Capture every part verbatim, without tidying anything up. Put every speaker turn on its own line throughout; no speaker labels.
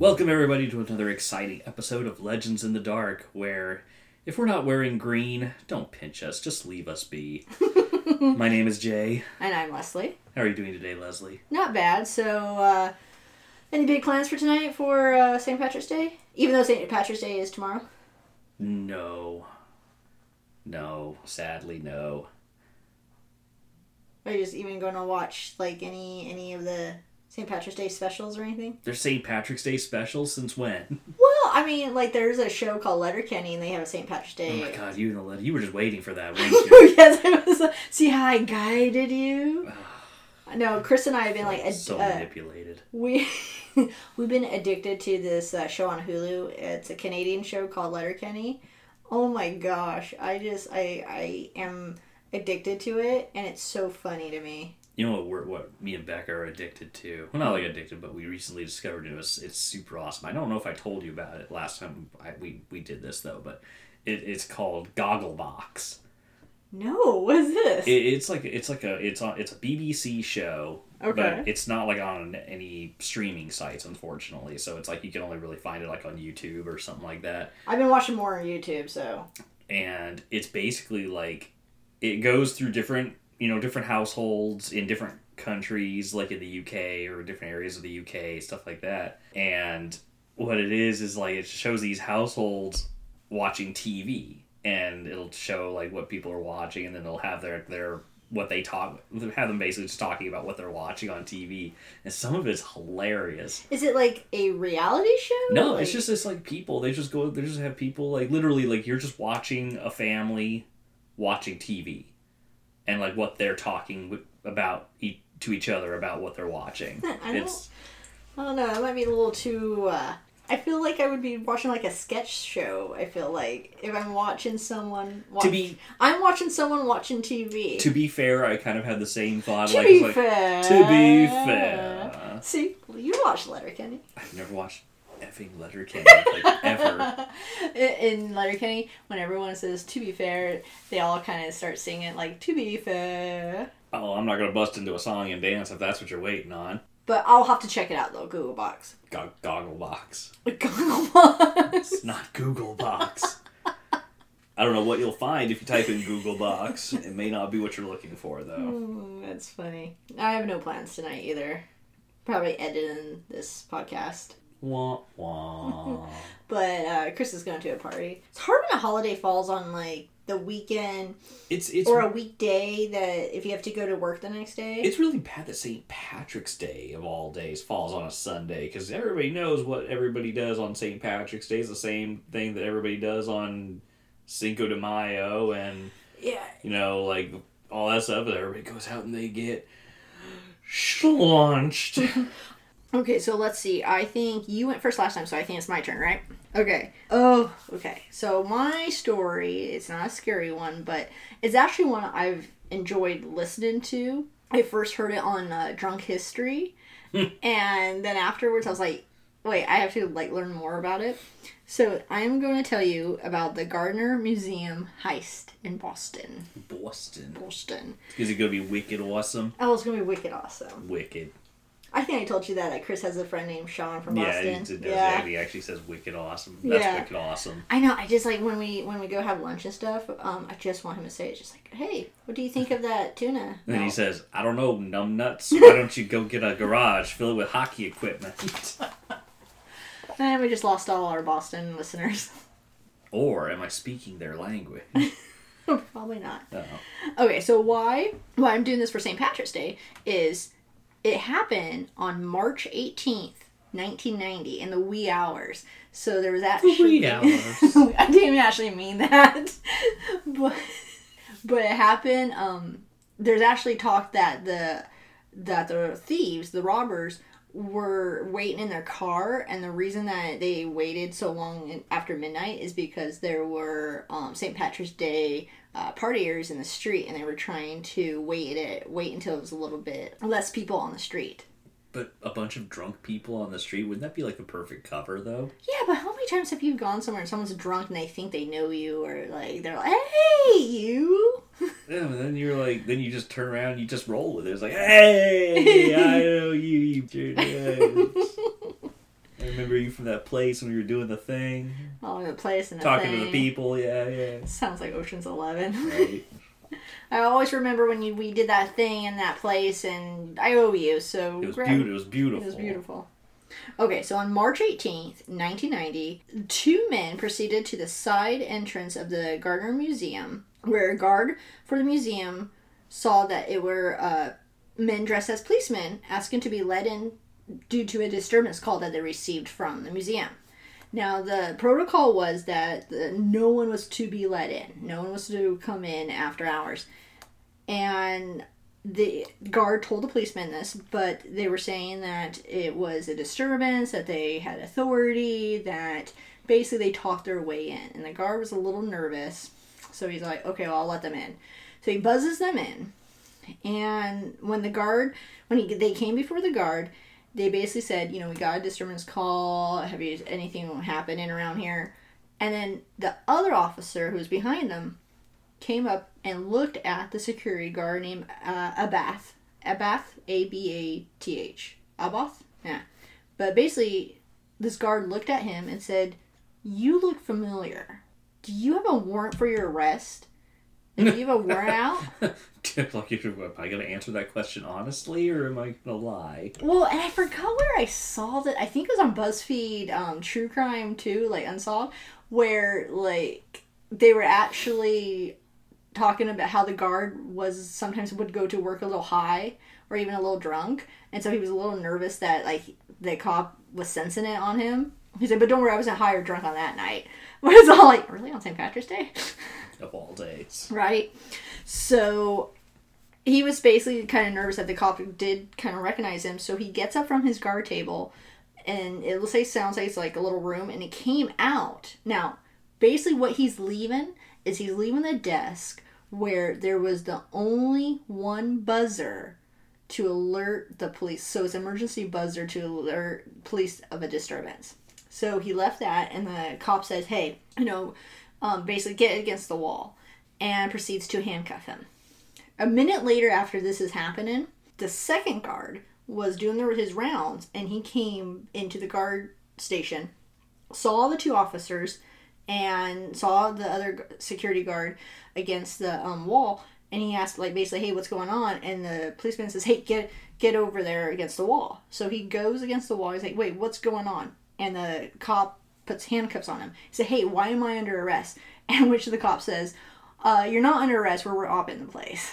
Welcome everybody to another exciting episode of Legends in the Dark, where if we're not wearing green, don't pinch us, just leave us be. My name is Jay.
And I'm Leslie.
How are you doing today, Leslie?
Not bad. So, uh, any big plans for tonight for uh, Saint Patrick's Day? Even though Saint Patrick's Day is tomorrow?
No. No. Sadly, no.
Are you just even going to watch, like, any any of the Saint Patrick's Day specials or anything?
There's Saint Patrick's Day specials? Since when?
Well, I mean, like, there's a show called Letterkenny, and they have a Saint Patrick's Day.
Oh my god, you and the letter. You were just waiting for that, weren't you?
Yes, I was. Uh, see how I guided you? No, Chris and I have been, like... Ad-
so
uh,
manipulated.
We, we've been addicted to this uh, show on Hulu. It's a Canadian show called Letterkenny. Oh my gosh. I just... I, I am addicted to it, and it's so funny to me.
You know what we're, what me and Becca are addicted to? Well, not like addicted, but we recently discovered it was it's super awesome. I don't know if I told you about it last time I, we, we did this, though, but it, it's called Gogglebox.
No, what is this?
It, it's like it's like a it's on it's a B B C show,
Okay.
but it's not like on any streaming sites, unfortunately. So it's like you can only really find it like on YouTube or something like that.
I've been watching more on YouTube, so...
And it's basically like it goes through different you know, different households in different countries, like in the U K or different areas of the U K, stuff like that. And what it is, is like, it shows these households watching T V, and it'll show like what people are watching, and then they'll have their, their, what they talk, have them basically just talking about what they're watching on T V. And some of it's hilarious.
Is it like a reality show?
No,
like...
it's just, it's like people, they just go, they just have people, like literally, like you're just watching a family watching T V. And like what they're talking about e- to each other about what they're watching.
I don't,
it's,
I don't know. That might be a little too. Uh, I feel like I would be watching like a sketch show. I feel like if I'm watching someone. Watch,
to be,
I'm watching someone watching T V.
To be fair, I kind of had the same thought.
To
like,
be
like,
fair.
To be fair.
See, well, you watch Letterkenny.
I've never watched effing Letterkenny like ever.
In Letterkenny, when everyone says "to be fair," they all kind of start singing like "to be fair."
Oh, I'm not gonna bust into a song and dance if that's what you're waiting on.
But I'll have to check it out though. Google Box.
Go- Gogglebox.
Google Box.
It's not Google Box. I don't know what you'll find if you type in Google Box. It may not be what you're looking for, though.
Mm, that's funny. I have no plans tonight either. Probably editing this podcast.
Wah, wah.
But uh, Chris is going to a party. It's hard when a holiday falls on like the weekend
It's it's
or a weekday that if you have to go to work the next day.
It's really bad that Saint Patrick's Day of all days falls on a Sunday, because everybody knows what everybody does on Saint Patrick's Day is the same thing that everybody does on Cinco de Mayo and
yeah,
you know, like all that stuff. Everybody goes out and they get schlaunched.
Okay, so let's see. I think you went first last time, so I think it's my turn, right? Okay. Oh, okay. So my story, it's not a scary one, but it's actually one I've enjoyed listening to. I first heard it on uh, Drunk History, and then afterwards I was like, wait, I have to like learn more about it. So I'm going to tell you about the Gardner Museum heist in Boston.
Boston.
Boston.
Is it going to be wicked awesome?
Oh, it's going to be wicked awesome.
Wicked.
I think I told you that, that Chris has a friend named Sean from Boston.
Yeah, it does.
Yeah,
He actually says wicked awesome. That's
Yeah.
wicked awesome.
I know. I just like when we when we go have lunch and stuff. Um, I just want him to say it's just like, hey, what do you think of that tuna?
And then
No.
he says, I don't know, numbnuts. Why don't you go get a garage, fill it with hockey equipment?
And we just lost all our Boston listeners.
Or am I speaking their language?
Probably not.
Uh-oh.
Okay, so why why I'm doing this for Saint Patrick's Day is it happened on March eighteenth, nineteen ninety, in the wee hours. So there was actually...
Wee hours.
I didn't even actually mean that. but but it happened... Um, there's actually talk that the that the thieves, the robbers, were waiting in their car, and the reason that they waited so long after midnight is because there were um, Saint Patrick's Day uh, partiers in the street, and they were trying to wait it wait until it was a little bit less people on the street.
But a bunch of drunk people on the street, wouldn't that be like the perfect cover, though?
Yeah, but how many times have you gone somewhere and someone's drunk and they think they know you, or like they're like, "Hey, you."
Yeah, but then you're like, then you just turn around and you just roll with it. It's like, hey, I know you, you jerk. I remember you from that place when you were doing the thing.
Oh, the place and the
Talking
thing.
to the people, yeah, yeah.
Sounds like Ocean's Eleven.
Right.
I always remember when you, we did that thing in that place, and I owe you, so...
It was,
grab-
be- it was beautiful.
It was beautiful. Okay, so on March eighteenth, nineteen ninety, two men proceeded to the side entrance of the Gardner Museum, where a guard for the museum saw that it were uh, men dressed as policemen asking to be let in due to a disturbance call that they received from the museum. Now, the protocol was that the, no one was to be let in. No one was to come in after hours. And the guard told the policeman this, but they were saying that it was a disturbance, that they had authority, that basically they talked their way in. And the guard was a little nervous, so he's like, okay, well, I'll let them in. So he buzzes them in. And when the guard, when he, they came before the guard, they basically said, you know, we got a disturbance call. Have you anything happening around here? And then the other officer who was behind them came up and looked at the security guard named uh, Abath. Abath, A B A T H. Abath? Yeah. But basically, this guard looked at him and said, you look familiar. Do you have a warrant for your arrest? Do you have a warrant out?
Like, am I going to answer that question honestly, or am I going to lie?
Well, and I forgot where I saw that. I think it was on BuzzFeed um, True Crime too, like Unsolved, where like they were actually talking about how the guard was sometimes would go to work a little high or even a little drunk, and so he was a little nervous that like the cop was sensing it on him. He said, "But don't worry, I wasn't high or drunk on that night." But it's all like, really, on Saint Patrick's Day?
Of all days.
Right. So he was basically kind of nervous that the cop did kind of recognize him. So he gets up from his guard table, and it looks like sounds like it's like a little room, and it came out. Now, basically what he's leaving is he's leaving the desk where there was the only one buzzer to alert the police. So it's an emergency buzzer to alert police of a disturbance. So he left that, and the cop says, hey, you know, um, basically get against the wall, and proceeds to handcuff him. A minute later after this is happening, the second guard was doing his rounds, and he came into the guard station, saw the two officers, and saw the other security guard against the um, wall, and he asked, like, basically, hey, what's going on? And the policeman says, hey, get get over there against the wall. So he goes against the wall. He's like, wait, what's going on? And the cop puts handcuffs on him. He said, hey, why am I under arrest? And which the cop says, uh, you're not under arrest, we're robbing the place.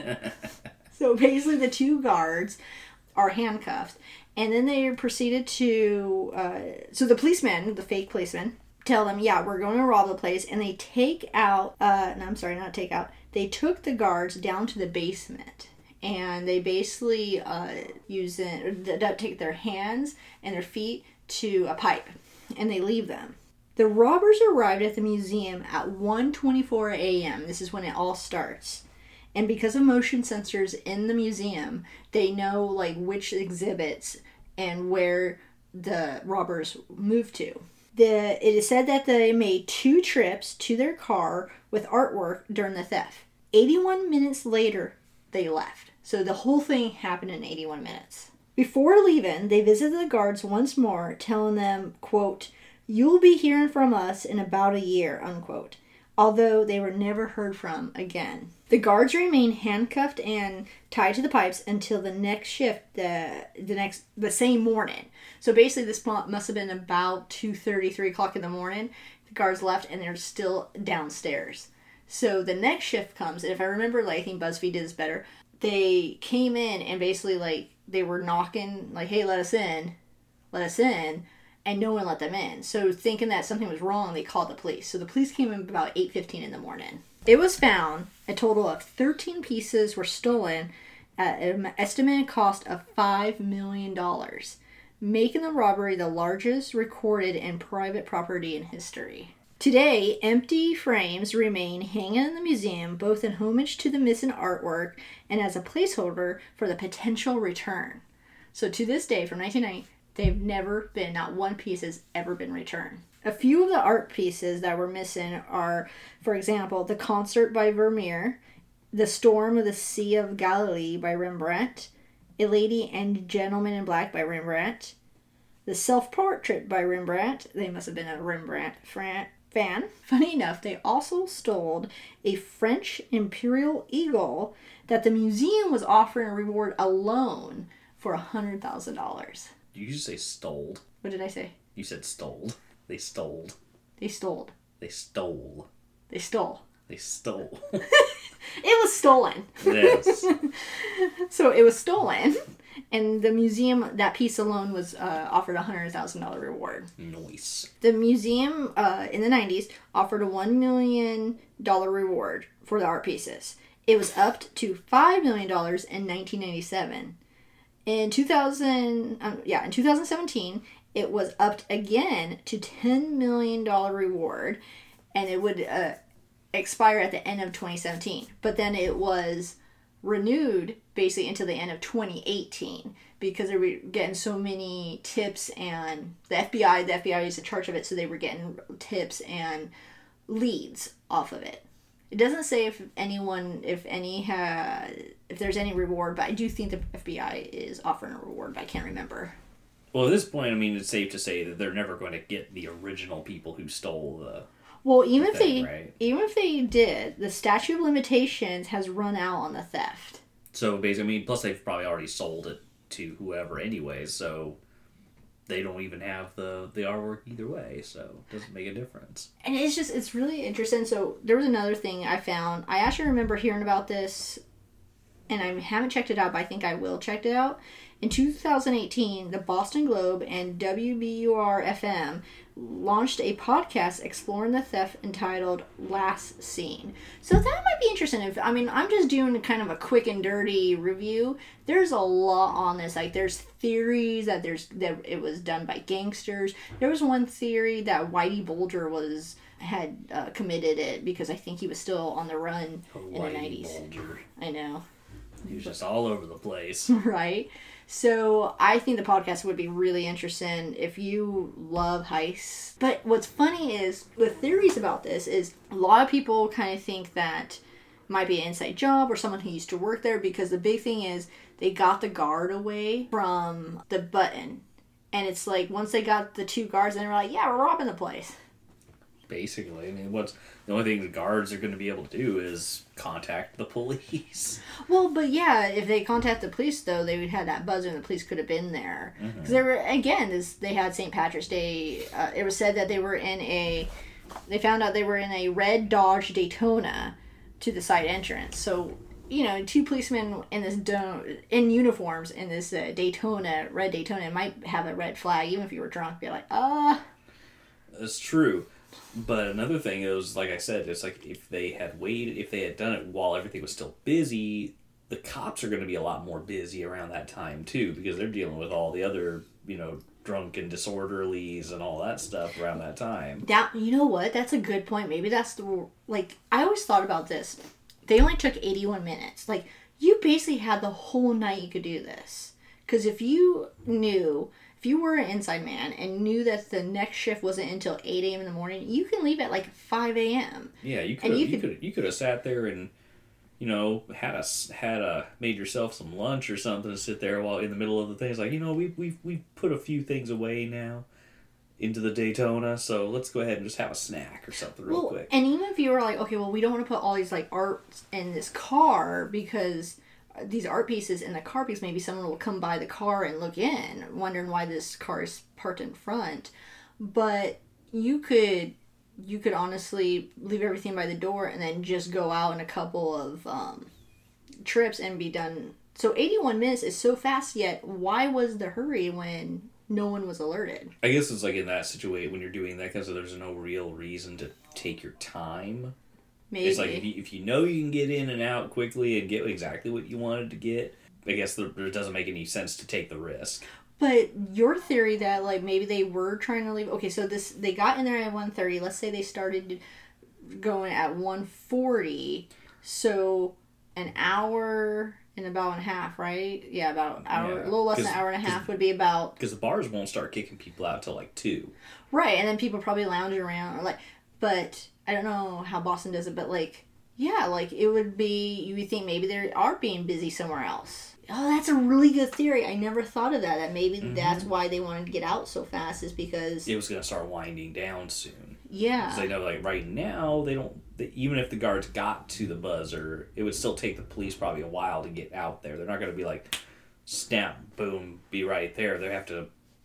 So basically the two guards are handcuffed. And then they proceeded to, uh, so the policeman, the fake policeman, tell them, yeah, we're going to rob the place. And they take out, uh, no, I'm sorry, not take out. They took the guards down to the basement. And they basically uh, use it, they take their hands and their feet to a pipe, and they leave them. The robbers arrived at the museum at one twenty-four a.m. This is when it all starts. And because of motion sensors in the museum, they know like which exhibits and where the robbers moved to. The, it is said that they made two trips to their car with artwork during the theft. eighty-one minutes later, they left. So the whole thing happened in eighty-one minutes. Before leaving, they visited the guards once more, telling them, quote, you'll be hearing from us in about a year, unquote. Although they were never heard from again. The guards remained handcuffed and tied to the pipes until the next shift, the the next the same morning. So basically this must have been about two thirty, three o'clock in the morning. The guards left and they're still downstairs. So the next shift comes, and if I remember, like, I think BuzzFeed did this better. They came in and basically, like, they were knocking, like, hey, let us in, let us in, and no one let them in. So thinking that something was wrong, they called the police. So the police came in about eight fifteen in the morning. It was found a total of thirteen pieces were stolen at an estimated cost of five million dollars, making the robbery the largest recorded in private property in history. Today, empty frames remain hanging in the museum, both in homage to the missing artwork and as a placeholder for the potential return. So to this day, from nineteen ninety, they've never been, not one piece has ever been returned. A few of the art pieces that were missing are, for example, The Concert by Vermeer, The Storm of the Sea of Galilee by Rembrandt, A Lady and Gentleman in Black by Rembrandt, The Self-Portrait by Rembrandt. They must have been a Rembrandt fan. Funny enough, they also stole a French imperial eagle that the museum was offering a reward alone for one hundred thousand dollars.
Did you just say stole?
What did I say?
You said stole. They stole.
They stole.
They stole.
They stole.
They stole.
It was stolen.
Yes.
So it was stolen, and the museum, that piece alone was uh, offered a one hundred thousand dollars reward.
Nice.
The museum uh, in the nineties offered a one million dollars reward for the art pieces. It was upped to five million dollars in nineteen ninety-seven. In two thousand, um, yeah, in two thousand seventeen, it was upped again to ten million dollars reward, and it would uh, expire at the end of twenty seventeen. But then it was renewed basically until the end of twenty eighteen because they were getting so many tips, and the F B I, the F B I was in charge of it, so they were getting tips and leads off of it. It doesn't say if anyone, if any, ha, if there's any reward, but I do think the F B I is offering a reward, but I can't remember.
Well, at this point, I mean, it's safe to say that they're never going to get the original people who stole the.
Well, even
the
if
thing,
they,
right?
even if they did, the statute of limitations has run out on the theft.
So basically, I mean, plus they've probably already sold it to whoever anyway, so they don't even have the, the artwork either way, so it doesn't make a difference.
And it's just, it's really interesting. So there was another thing I found. I actually remember hearing about this, and I haven't checked it out, but I think I will check it out. In two thousand eighteen, the Boston Globe and W B U R F M launched a podcast exploring the theft entitled Last Seen. So that might be interesting. If I mean, I'm just doing kind of a quick and dirty review. There's a lot on this. Like, there's theories that there's that it was done by gangsters. There was one theory that Whitey Bulger was had uh, committed it because I think he was still on the run
Oh,
in the
Whitey
nineties.
Bulger.
I know.
He was just all over the place.
Right? So I think the podcast would be really interesting if you love heists. But what's funny is, the theories about this is a lot of people kind of think that it might be an inside job or someone who used to work there, because the big thing is they got the guard away from the button. And it's like, once they got the two guards, then they were like, yeah, we're robbing the place.
Basically, I mean, what's the only thing the guards are going to be able to do is contact the police.
Well, but yeah, if they contact the police, though, they would have that buzzer, and the police could have been there. Because
Mm-hmm.
they were, again, this, they had Saint Patrick's Day. Uh, it was said that they were in a, they found out they were in a red Dodge Daytona to the side entrance. So, you know, two policemen in this do- in uniforms in this uh, Daytona, red Daytona, might have a red flag. Even if you were drunk, be like, ah.
That's true. But another thing is, like I said, it's like if they had waited, if they had done it while everything was still busy, the cops are going to be a lot more busy around that time too, because they're dealing with all the other, you know, drunk and disorderlies and all that stuff around that time.
That, you know what? That's a good point. Maybe that's the, like, I always thought about this. They only took eighty-one minutes. Like, you basically had the whole night you could do this. Because if you knew, if you were an inside man and knew that the next shift wasn't until eight a.m. in the morning, you can leave at like five a.m.
Yeah, you could
you
you could you could have sat there and, you know, had a had a made yourself some lunch or something to sit there while in the middle of the things. Like, you know, we we we put a few things away now into the Daytona, so let's go ahead and just have a snack or something real
well,
quick.
And even if you were like, okay, well, we don't want to put all these like art in this car because these art pieces in the car, because maybe someone will come by the car and look in, wondering why this car is parked in front. But you could you could honestly leave everything by the door and then just go out in a couple of um, trips and be done. So eighty-one minutes is so fast, yet why was the hurry when no one was alerted?
I guess it's like in that situation when you're doing that, because there's no real reason to take your time.
Maybe.
It's like if you, if you know you can get in and out quickly and get exactly what you wanted to get, I guess there, there doesn't make any sense to take the risk.
But your theory that like maybe they were trying to leave. Okay, so this they got in there at one thirty. Let's say they started going at one forty. So an hour and about a half, right? Yeah, about an hour,
Yeah,
a little less than an
'cause-
hour and a half would be about.
Because the bars won't start kicking people out till like two.
Right, and then people probably lounging around or like, but I don't know how Boston does it, but like, yeah, like it would be. You would think maybe they are being busy somewhere else. Oh, that's a really good theory. I never thought of that. That maybe
Mm-hmm.
that's why they wanted to get out so fast is because...
It was going to start winding down soon.
Yeah.
Because they know, like, right now, they don't... They, even if the guards got to the buzzer, it would still take the police probably a while to get out there. They're not going to be like, snap, boom, be right there. They have to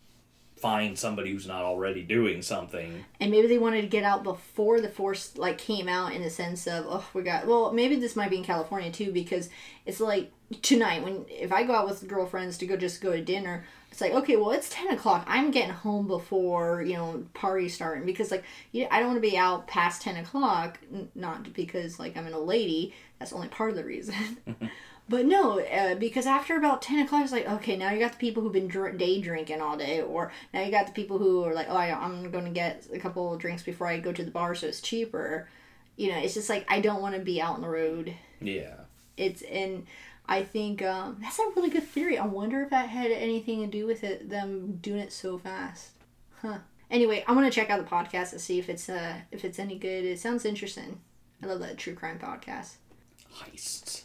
find somebody who's not already doing something.
And maybe they wanted to get out before the force, like, came out in the sense of, oh, we got... Well, maybe this might be in California, too, because it's like, tonight, when if I go out with girlfriends to go just go to dinner, it's like, okay, well, it's ten o'clock. I'm getting home before, you know, party starting. Because, like, you, I don't want to be out past ten o'clock. N- not because, like, I'm an old lady. That's only part of the reason. But no, uh, because after about ten o'clock, it's like, okay, now you got the people who've been dr- day drinking all day. Or now you got the people who are like, oh, I, I'm going to get a couple of drinks before I go to the bar so it's cheaper. You know, it's just like, I don't want to be out on the road.
Yeah.
It's, and I think um, that's a really good theory. I wonder if that had anything to do with it, them doing it so fast. Huh. Anyway, I'm going to check out the podcast to see if it's uh, if it's any good. It sounds interesting. I love that true crime podcast.
Heists.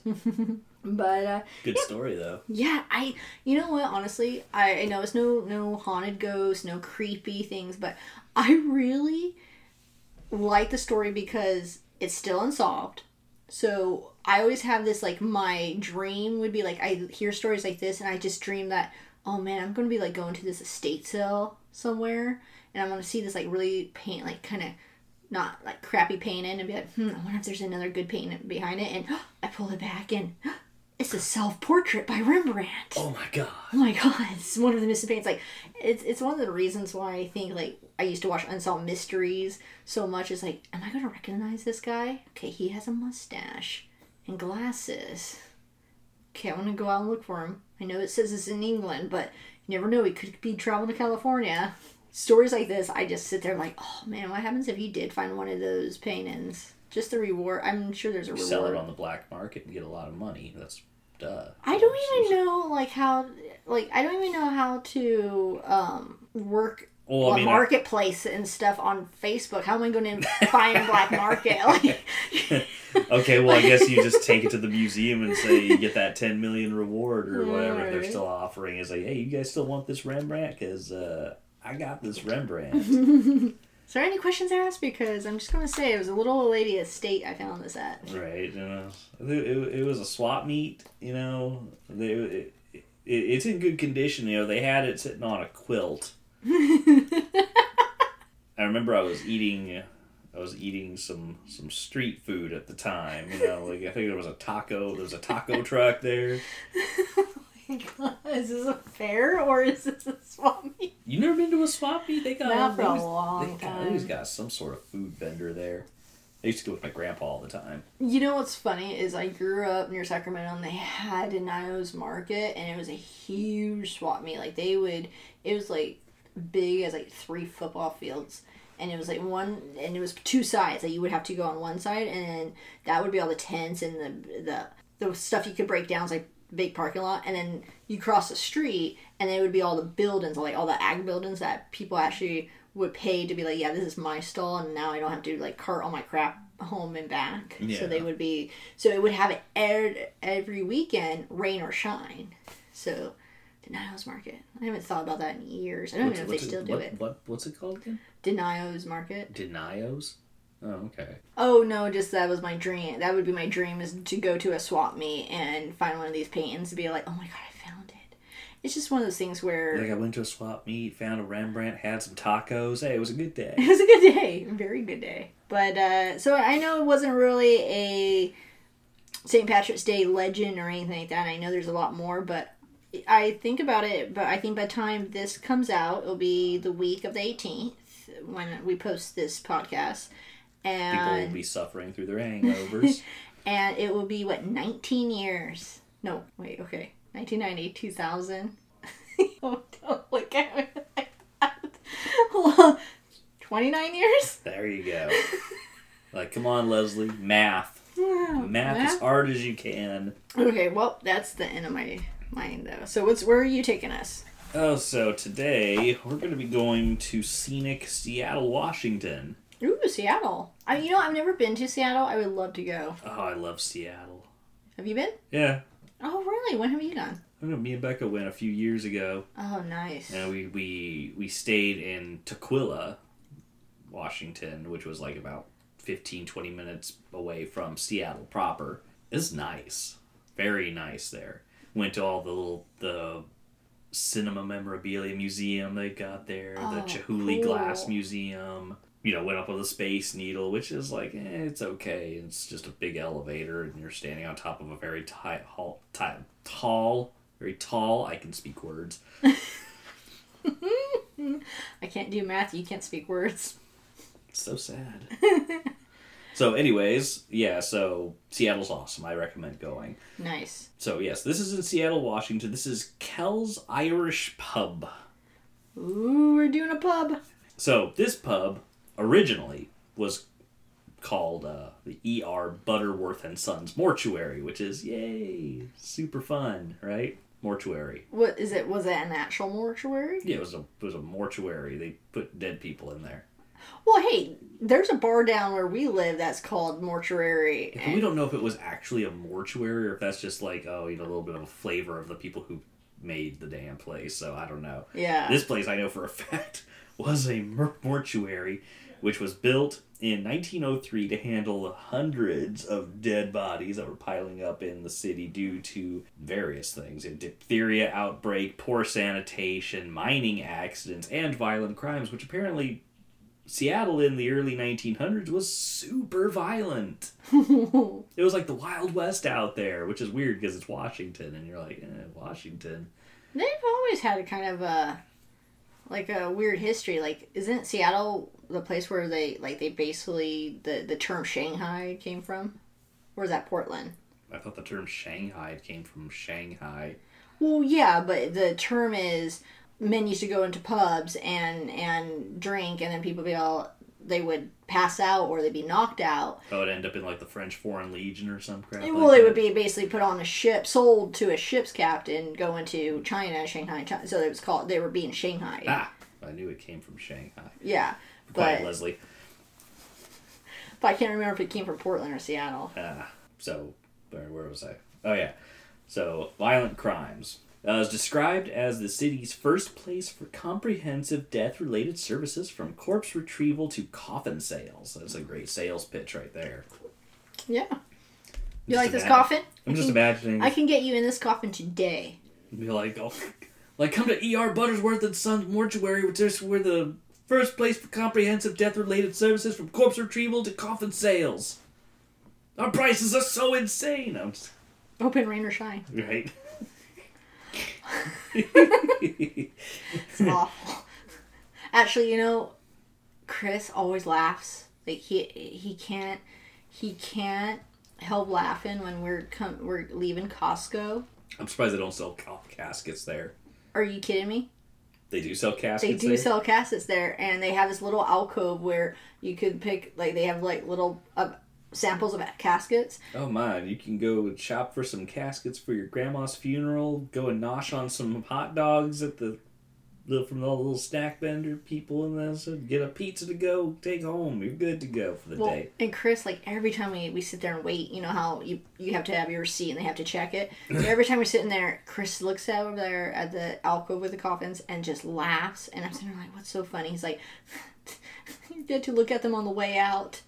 But uh
Good
yeah,
story, though.
Yeah, I you know what, honestly, I, I know it's no no haunted ghosts, no creepy things, but I really like the story because it's still unsolved. So I always have this, like, my dream would be like, I hear stories like this and I just dream that, oh man, I'm gonna be like going to this estate sale somewhere and I'm gonna see this like really paint, like kind of not like crappy painting, and be like, hmm, I wonder if there's another good painting behind it, and I pull it back and it's a self-portrait by Rembrandt.
Oh my god.
Oh my god, it's one of the missing paintings. Like, it's it's one of the reasons why I think, like, I used to watch Unsolved Mysteries so much. Is like, am I going to recognize this guy? Okay, he has a mustache and glasses. Okay, I want to go out and look for him. I know it says it's in England, but you never know. He could be traveling to California. Stories like this, I just sit there like, oh man, what happens if you did find one of those paintings? Just the reward. I'm sure there's a reward.
Sell it on the black market and get a lot of money. That's duh.
I don't even know, like, how, like, I don't even know how to um, work
well,
a
I mean,
marketplace I... and stuff on Facebook. How am I going to find a black market? Like...
Okay, well, I guess you just take it to the museum and say you get that ten million reward or whatever
right.
they're still offering. It's like, hey, you guys still want this Rembrandt? Because uh, I got this Rembrandt.
Is there any questions asked? Because I'm just going to say it was a little old lady estate I found this at.
Right. You know, it, it, it was a swap meet, you know. They, it, it, it's in good condition, you know. They had it sitting on a quilt. I remember I was eating... I was eating some, some street food at the time, you know, like I think there was a taco, there was a taco truck there.
Oh my god, is this a fair or is this a swap meet?
You never been to a swap meet? They got
Not for a
always,
long
they got,
time.
They always got some sort of food vendor there. I used to go with my grandpa all the time.
You know what's funny is I grew up near Sacramento and they had Denio's Market and it was a huge swap meet. Like they would, it was like big as like three football fields. And it was like one, and it was two sides. Like you would have to go on one side, and then that would be all the tents and the the the stuff you could break down. It's like big parking lot, and then you cross the street, and then it would be all the buildings, like all the ag buildings that people actually would pay to be like, yeah, this is my stall, and now I don't have to like cart all my crap home and back.
Yeah.
So they would be, so it would have it aired every weekend, rain or shine. So. Denio's Market. I haven't thought about that in years. I don't
What's,
even know if they
it,
still do
what,
it.
What, what's it called again?
Denio's Market.
Denios? Oh, okay.
Oh, no, just that was my dream. That would be my dream, is to go to a swap meet and find one of these paintings and be like, oh my god, I found it. It's just one of those things where...
Like I went to a swap meet, found a Rembrandt, had some tacos. Hey, it was a good day.
It was a good day. A very good day. But, uh, so I know it wasn't really a Saint Patrick's Day legend or anything like that. I know there's a lot more, but... I think about it, but I think by the time this comes out, it'll be the week of the eighteenth when we post this podcast. And
People will be suffering through their hangovers.
And it will be, what, nineteen years? No, wait, okay. nineteen ninety, two thousand. Oh, don't look at me like that. twenty-nine years?
There you go. Like, come on, Leslie. Math.
Yeah,
Math,
math
as hard as you can.
Okay, well, that's the end of my mind, though. So what's where are you taking us?
Oh, so today we're going to be going to scenic Seattle, Washington.
Ooh, Seattle. I, you know, I've never been to Seattle. I would love to go.
Oh, I love Seattle.
Have you been?
Yeah.
Oh, really? When have you gone?
I don't know, me and Becca went a few years ago.
Oh, nice.
And we, we, we stayed in Tukwila, Washington, which was like about fifteen, twenty minutes away from Seattle proper. It's nice. Very nice there. Went to all the little, the cinema memorabilia museum they got there,
oh,
the Chihuly
cool.
Glass Museum. You know, went up with a Space Needle, which is like, eh, it's okay. It's just a big elevator, and you're standing on top of a very t- tall, t- tall, very tall, I can speak words.
I can't do math, you can't speak words.
It's so sad. So anyways, yeah, so Seattle's awesome. I recommend going.
Nice.
So yes, this is in Seattle, Washington. This is Kel's Irish Pub.
Ooh, we're doing a pub.
So this pub originally was called uh, the E R Butterworth and Sons Mortuary, which is, yay, super fun, right? Mortuary.
What is it? Was it an actual mortuary?
Yeah, it was a it was a mortuary. They put dead people in there.
Well, hey, there's a bar down where we live that's called Mortuary.
But we don't know if it was actually a mortuary or if that's just like, oh, you know, a little bit of a flavor of the people who made the damn place. So I don't know.
Yeah.
This place, I know for a fact, was a mor- mortuary, which was built in nineteen oh three to handle the hundreds of dead bodies that were piling up in the city due to various things. A diphtheria outbreak, poor sanitation, mining accidents, and violent crimes, which apparently Seattle in the early nineteen hundreds was super violent. It was like the Wild West out there, which is weird because it's Washington, and you're like, eh, Washington.
They've always had a kind of a, like a weird history. Like, isn't Seattle the place where they, like, they basically, the, the term Shanghai came from? Or is that Portland?
I thought the term Shanghai came from Shanghai.
Well, yeah, but the term is, men used to go into pubs and and drink, and then people be all, they would pass out or they'd be knocked out.
Oh, it'd end up in like the French Foreign Legion or some crap.
Well,
like
they
that.
would be basically put on a ship, sold to a ship's captain, go into China, Shanghai, China. So it was called, they were being Shanghai.
Ah, I knew it came from Shanghai.
Yeah,
Quiet,
but
Leslie.
but I can't remember if it came from Portland or Seattle.
Ah, so where, where was I? Oh yeah, so violent crimes. Uh, is described as the city's first place for comprehensive death-related services from corpse retrieval to coffin sales. That's a great sales pitch right there.
Yeah. You
Just
like this
imagine-
coffin?
I'm
I
just
can-
imagining.
I can get you in this coffin today.
Be like, oh, like come to E R Butterworth and Sons Mortuary, which is where the first place for comprehensive death-related services from corpse retrieval to coffin sales. Our prices are so insane. I'm just,
Open, rain, or shine.
right.
It's awful. Actually, you know, Chris always laughs. Like he he can't he can't help laughing when we're com- we're leaving Costco.
I'm surprised they don't sell ca- caskets there.
Are you kidding me?
They do sell
They
caskets
do
there?
sell caskets there, and they have this little alcove where you could pick, like, they have like little uh, samples of caskets.
Oh man, you can go shop for some caskets for your grandma's funeral, go and nosh on some hot dogs at the, the from the little snack vendor people and this, and get a pizza to go take home. You're good to go for the
Well,
day.
and Chris, like, every time we, we sit there and wait, you know how you you have to have your receipt and they have to check it. So every time we're sitting there, Chris looks over there at the alcove with the coffins and just laughs. And I'm sitting there like, what's so funny? He's like, you get to look at them on the way out.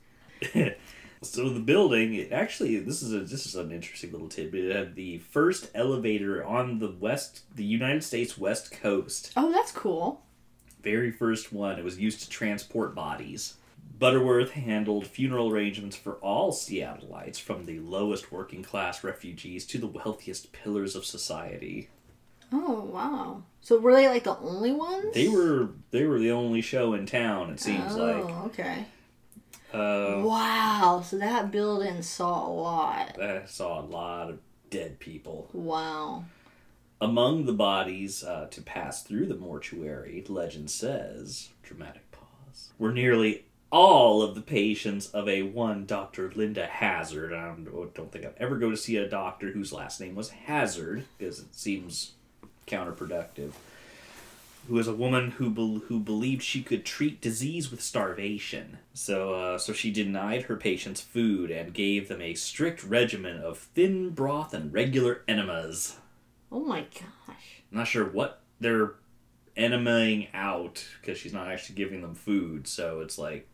So the building, it actually, this is a this is an interesting little tidbit. It had the first elevator on the west, the United States West Coast.
Oh, that's cool.
Very first one. It was used to transport bodies. Butterworth handled funeral arrangements for all Seattleites, from the lowest working class refugees to the wealthiest pillars of society.
Oh, wow. So were they like the only ones?
They were they were the only show in town, it seems
oh,
like.
okay.
Uh,
Wow. So that building saw a lot.
I saw a lot of dead people.
Wow.
Among the bodies uh, to pass through the mortuary, legend says, dramatic pause, were nearly all of the patients of a one Doctor Linda Hazard. I don't, don't think I'd ever go to see a doctor whose last name was Hazard, because it seems counterproductive. Who was a woman who be- who believed she could treat disease with starvation. So uh, so she denied her patients food and gave them a strict regimen of thin broth and regular enemas.
Oh my gosh.
I'm not sure what they're enemaying out because she's not actually giving them food, so it's like...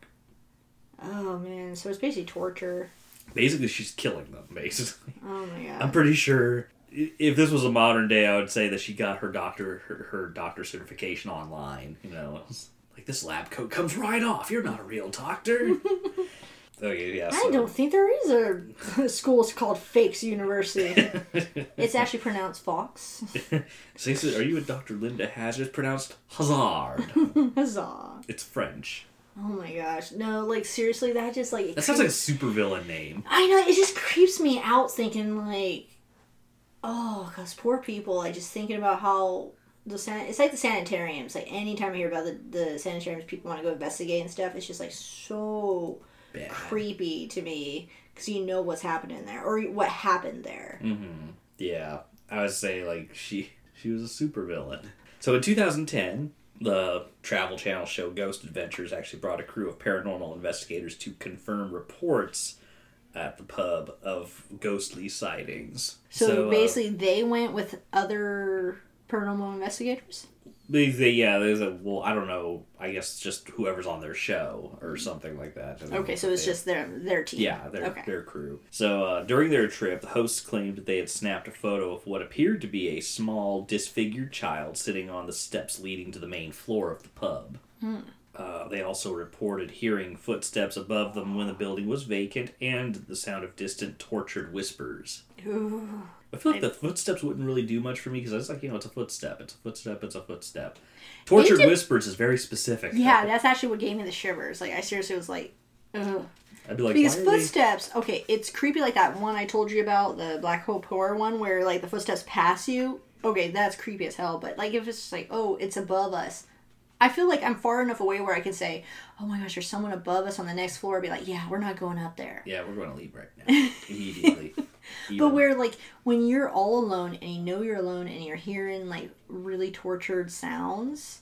Oh man, so it's basically torture.
Basically, she's killing them, basically.
Oh my god.
I'm pretty sure... If this was a modern day, I would say that she got her doctor her, her doctor certification online. You know, like, this lab coat comes right off. You're not a real doctor. Okay, yeah. So.
I don't think there is a school called Fakes University. It's actually pronounced Fox.
So, so are you a Doctor Linda Hazard? It's pronounced Hazard.
Huzzah.
It's French.
Oh my gosh. No, like, seriously, that just, like...
That sounds like a supervillain name.
I know, it just creeps me out thinking, like... Oh, because poor people, like, just thinking about how the san- it's like the sanitariums. Like, anytime I hear about the, the sanitariums, people want to go investigate and stuff, it's just, like, so
Bad.
creepy to me because you know what's happening there or what happened there.
Mm-hmm. Yeah. I would say, like, she she was a supervillain. So in two thousand ten, the Travel Channel show Ghost Adventures actually brought a crew of paranormal investigators to confirm reports at the pub of ghostly sightings.
So,
so
basically,
uh,
they went with other paranormal investigators?
They, they, yeah, there's a, well, I don't know, I guess just whoever's on their show or something like that.
Okay, so it's they, just their their team.
Yeah, their,
okay.
their crew. So uh, during their trip, the hosts claimed that they had snapped a photo of what appeared to be a small, disfigured child sitting on the steps leading to the main floor of the pub.
Hmm.
Uh, they also reported hearing footsteps above them when the building was vacant and the sound of distant, tortured whispers.
Ooh.
I feel like I... the footsteps wouldn't really do much for me because I was like, you know, it's a footstep, it's a footstep, it's a footstep. Tortured did... whispers is very specific.
Yeah, that's actually what gave me the shivers. Like, I seriously was like, ugh.
I'd be like,
because
why
footsteps,
they...
okay, it's creepy like that one I told you about, the Black Hope Horror one, where, like, the footsteps pass you. Okay, that's creepy as hell, but, like, if it's just like, oh, it's above us. I feel like I'm far enough away where I can say, oh my gosh, there's someone above us on the next floor. I'd be like, yeah, we're not going up there.
Yeah, we're going to leave right now. Immediately.
But where, like, when you're all alone and you know you're alone and you're hearing, like, really tortured sounds,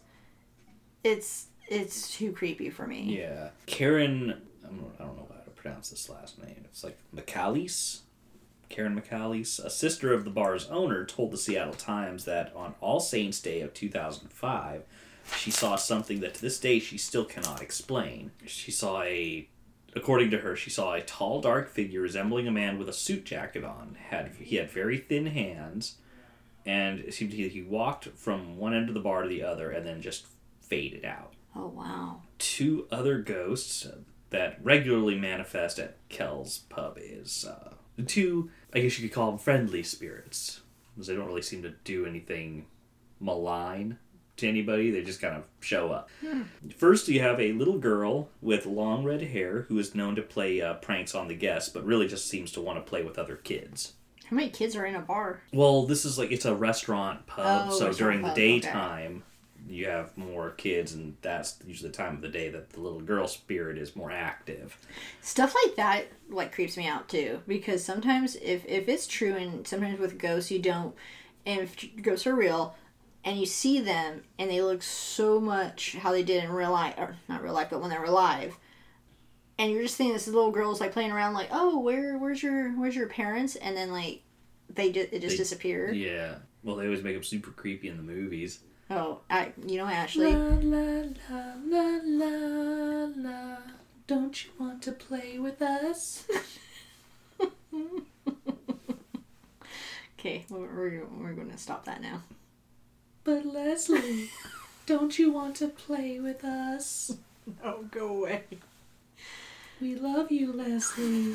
it's it's too creepy for me.
Yeah. Karen, I don't, I don't know how to pronounce this last name. It's like McAleese? Karen McAleese, a sister of the bar's owner, told the Seattle Times that on All Saints' Day of two thousand five, she saw something that to this day she still cannot explain. She saw a, according to her, she saw a tall, dark figure resembling a man with a suit jacket on. Had He had very thin hands, and it seemed he, he walked from one end of the bar to the other and then just faded out.
Oh, wow.
Two other ghosts that regularly manifest at Kel's pub is uh, the two, I guess you could call them friendly spirits, because they don't really seem to do anything malign to anybody. They just kind of show up. Hmm. First, you have a little girl with long red hair who is known to play uh, pranks on the guests, but really just seems to want to play with other kids.
How many kids are in a bar?
Well, this is like, it's a restaurant pub,
oh,
so
restaurant
during
pub.
the daytime, okay. you have more kids, and that's usually the time of the day that the little girl spirit is more active.
Stuff like that, like, creeps me out, too, because sometimes, if, if it's true, and sometimes with ghosts, you don't, and if ghosts are real, and you see them, and they look so much how they did in real life, or not real life, but when they were alive, and you're just thinking this little girl's like playing around, like, oh, where, where's your, where's your parents? And then like, they just, it just they, disappeared.
Yeah. Well, they always make them super creepy in the movies.
Oh, I, you know, Ashley. La la la la la la. Don't you want to play with us? Okay, we're we're, we're going to stop that now. But Leslie, don't you want to play with us? No, go away. We love you, Leslie.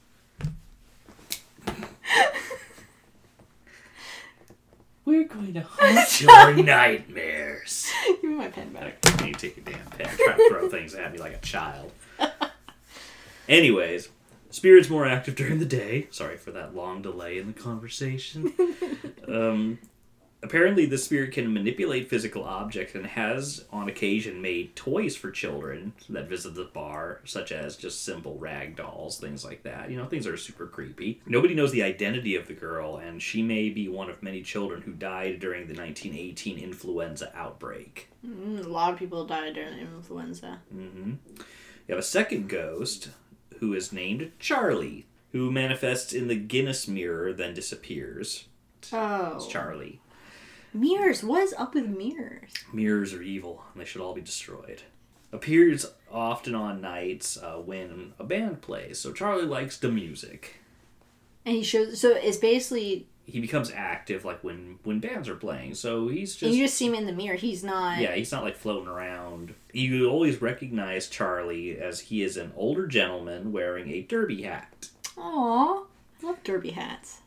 We're going to haunt
your nightmares.
Give me my pen back.
I need to take a damn pen. Try to throw things at me like a child. Anyways, spirits more active during the day. Sorry for that long delay in the conversation. Um... Apparently, the spirit can manipulate physical objects and has, on occasion, made toys for children that visit the bar, such as just simple rag dolls, things like that. You know, things that are super creepy. Nobody knows the identity of the girl, and she may be one of many children who died during the nineteen eighteen influenza outbreak.
Mm, a lot of people died during the influenza.
Mm-hmm. You have a second ghost, who is named Charlie, who manifests in the Guinness mirror, then disappears.
Oh.
It's Charlie.
Mirrors. What is up with mirrors?
Mirrors are evil, and they should all be destroyed. Appears often on nights uh, when a band plays, so Charlie likes the music.
And he shows... So it's basically...
He becomes active, like, when, when bands are playing, so he's just...
And you just see him in the mirror. He's not...
Yeah, he's not, like, floating around. You always recognize Charlie as he is an older gentleman wearing a derby hat.
Aw. I love derby hats.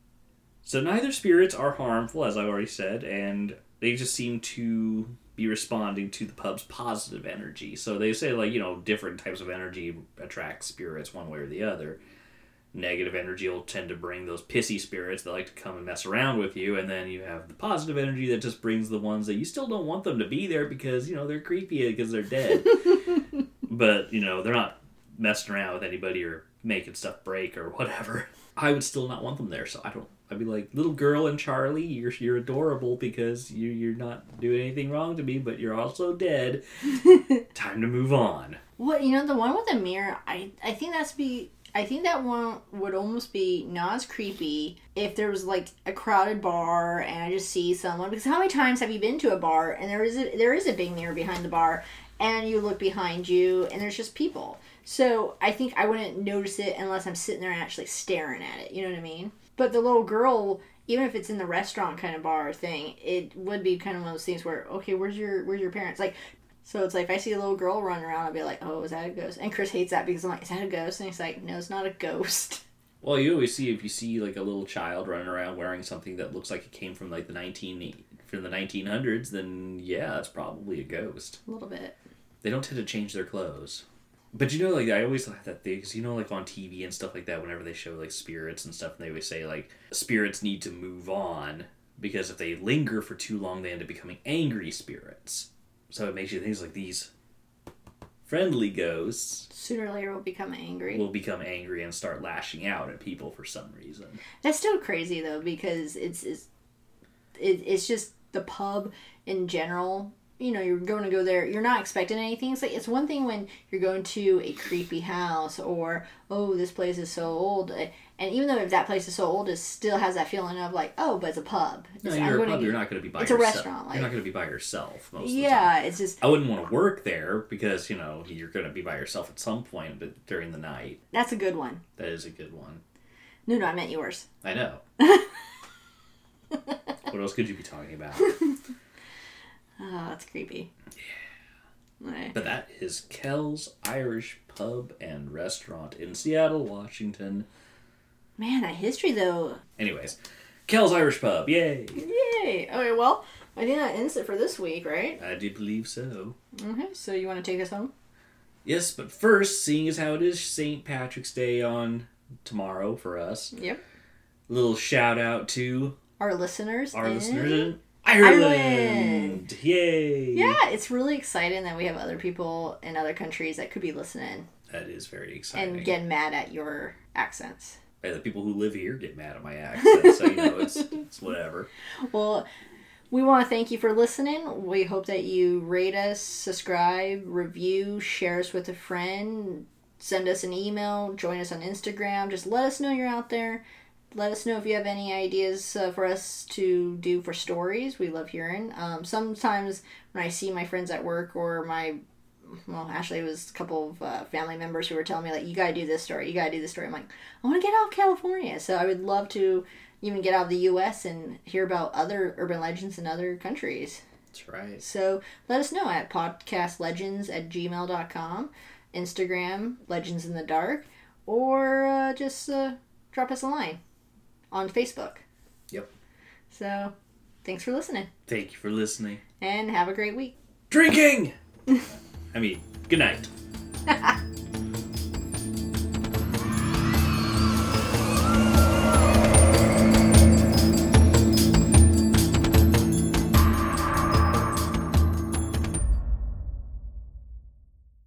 So neither spirits are harmful, as I already said, and they just seem to be responding to the pub's positive energy. So they say, like, you know, different types of energy attract spirits one way or the other. Negative energy will tend to bring those pissy spirits that like to come and mess around with you, and then you have the positive energy that just brings the ones that you still don't want them to be there because, you know, they're creepy because they're dead. But, you know, they're not messing around with anybody or making stuff break or whatever. I would still not want them there, so I don't... I'd be like, little girl and Charlie, you're you're adorable because you, you're not doing anything wrong to me, but you're also dead. Time to move on.
What, you know, the one with the mirror, I, I think that's be... I think that one would almost be not as creepy if there was like a crowded bar and I just see someone. Because how many times have you been to a bar and there is a, there is a big mirror behind the bar and you look behind you and there's just people. So I think I wouldn't notice it unless I'm sitting there and actually staring at it. You know what I mean? But the little girl, even if it's in the restaurant kind of bar thing, it would be kind of one of those things where, okay, where's your where's your parents? Like, so it's like, if I see a little girl running around, I'll be like, oh, is that a ghost? And Chris hates that because I'm like, is that a ghost? And he's like, no, it's not a ghost.
Well, you always see, if you see like a little child running around wearing something that looks like it came from like the nineteen from the nineteen hundreds, then yeah, it's probably a ghost.
A little bit.
They don't tend to change their clothes. But you know, like, I always like that thing, because you know, like on T V and stuff like that, whenever they show like spirits and stuff, and they always say like spirits need to move on because if they linger for too long, they end up becoming angry spirits. So it makes you think like these friendly ghosts
sooner or later will become angry.
Will become angry and start lashing out at people for some reason.
That's still crazy though, because it's it's it, it's just the pub in general. You know, you're going to go there, you're not expecting anything. It's like, it's one thing when you're going to a creepy house or, oh, this place is so old. And even though if that place is so old, it still has that feeling of like, oh, but it's a pub.
No,
it's,
you're
I'm
a pub,
be,
you're not going to be by
it's
yourself.
It's a restaurant. Like,
you're not going to be by yourself most
yeah,
of the time.
It's just...
I wouldn't want to work there because, you know, you're going to be by yourself at some point but during the night.
That's a good one.
That is a good one.
No, no, I meant yours.
I know. What else could you be talking about?
Oh, that's creepy.
Yeah. Right. But that is Kel's Irish Pub and Restaurant in Seattle, Washington.
Man, that history, though.
Anyways, Kel's Irish Pub. Yay!
Yay! Okay, well, I think that ends it for this week, right?
I do believe so.
Okay, so you want to take us home?
Yes, but first, seeing as how it is Saint Patrick's Day on tomorrow for us.
Yep.
A little shout out to...
Our listeners.
Our
in...
listeners in Ireland.
Ireland!
Yay!
Yeah, it's really exciting that we have other people in other countries that could be listening.
That is very exciting.
And getting mad at your accents.
Yeah, the people who live here get mad at my accent, so, you know, it's, it's whatever.
Well, we want to thank you for listening. We hope that you rate us, subscribe, review, share us with a friend, send us an email, join us on Instagram. Just let us know you're out there. Let us know if you have any ideas uh, for us to do for stories. We love hearing. Um, sometimes when I see my friends at work or my, well, actually it was a couple of uh, family members who were telling me, like, you gotta do this story, you gotta do this story. I'm like, I want to get out of California. So I would love to even get out of the U S and hear about other urban legends in other countries.
That's right.
So let us know at podcastlegends at gmail dot com, Instagram, Legends in the Dark, or uh, just uh, drop us a line on Facebook.
Yep.
So, thanks for listening.
Thank you for listening.
And have a great week.
Drinking! I mean, good night.